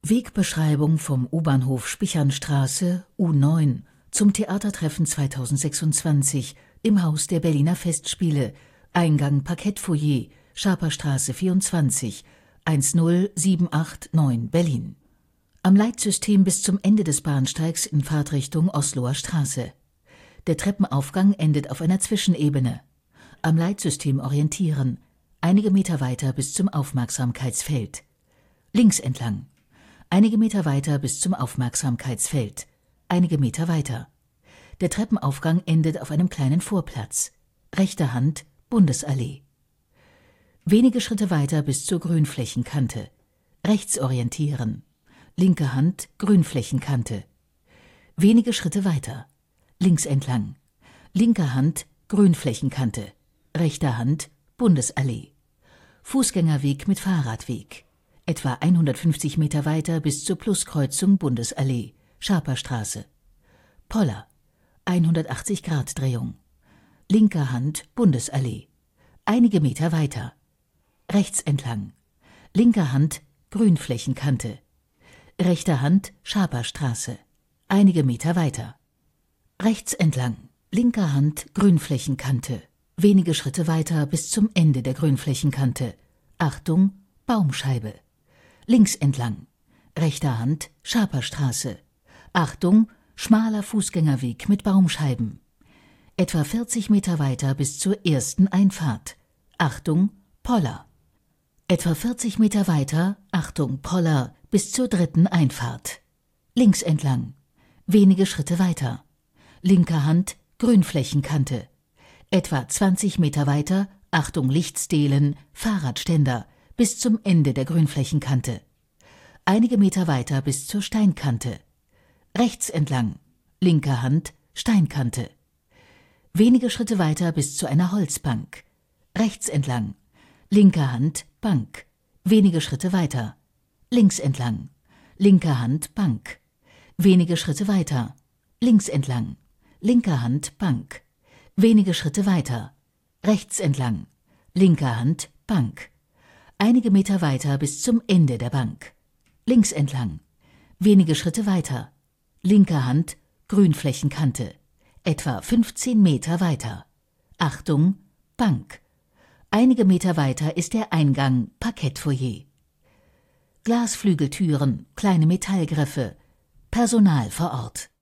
Wegbeschreibung vom U-Bahnhof Spichernstraße U9 zum Theatertreffen 2026 im Haus der Berliner Festspiele, Eingang Parkettfoyer, Schaperstraße 24, 10789 Berlin. Am Leitsystem bis zum Ende des Bahnsteigs in Fahrtrichtung Osloer Straße. Der Treppenaufgang endet auf einer Zwischenebene. Am Leitsystem orientieren, einige Meter weiter bis zum Aufmerksamkeitsfeld. Links entlang. Einige Meter weiter bis zum Aufmerksamkeitsfeld. Einige Meter weiter. Der Treppenaufgang endet auf einem kleinen Vorplatz. Rechte Hand, Bundesallee. Wenige Schritte weiter bis zur Grünflächenkante. Rechts orientieren. Linke Hand, Grünflächenkante. Wenige Schritte weiter. Links entlang. Linke Hand, Grünflächenkante. Rechte Hand, Bundesallee. Fußgängerweg mit Fahrradweg. Etwa 150 Meter weiter bis zur Pluskreuzung Bundesallee, Schaperstraße. Poller, 180-Grad-Drehung. Linker Hand, Bundesallee. Einige Meter weiter. Rechts entlang. Linker Hand, Grünflächenkante. Rechte Hand, Schaperstraße. Einige Meter weiter. Rechts entlang. Linker Hand, Grünflächenkante. Wenige Schritte weiter bis zum Ende der Grünflächenkante. Achtung, Baumscheibe. Links entlang. Rechter Hand, Schaperstraße. Achtung, schmaler Fußgängerweg mit Baumscheiben. Etwa 40 Meter weiter bis zur ersten Einfahrt. Achtung, Poller. Etwa 40 Meter weiter, Achtung, Poller, bis zur dritten Einfahrt. Links entlang. Wenige Schritte weiter. Linke Hand, Grünflächenkante. Etwa 20 Meter weiter, Achtung, Lichtstelen, Fahrradständer, bis zum Ende der Grünflächenkante. Einige Meter weiter bis zur Steinkante. Rechts entlang. Linke Hand, Steinkante. Wenige Schritte weiter bis zu einer Holzbank. Rechts entlang. Linke Hand, Bank. Wenige Schritte weiter. Links entlang. Linke Hand, Bank. Wenige Schritte weiter. Links entlang. Linke Hand, Bank. Wenige Schritte weiter. Rechts entlang. Linke Hand, Bank. Einige Meter weiter bis zum Ende der Bank. Links entlang. Wenige Schritte weiter. Linke Hand, Grünflächenkante. Etwa 15 Meter weiter. Achtung, Bank. Einige Meter weiter ist der Eingang Parkettfoyer. Glasflügeltüren, kleine Metallgriffe. Personal vor Ort.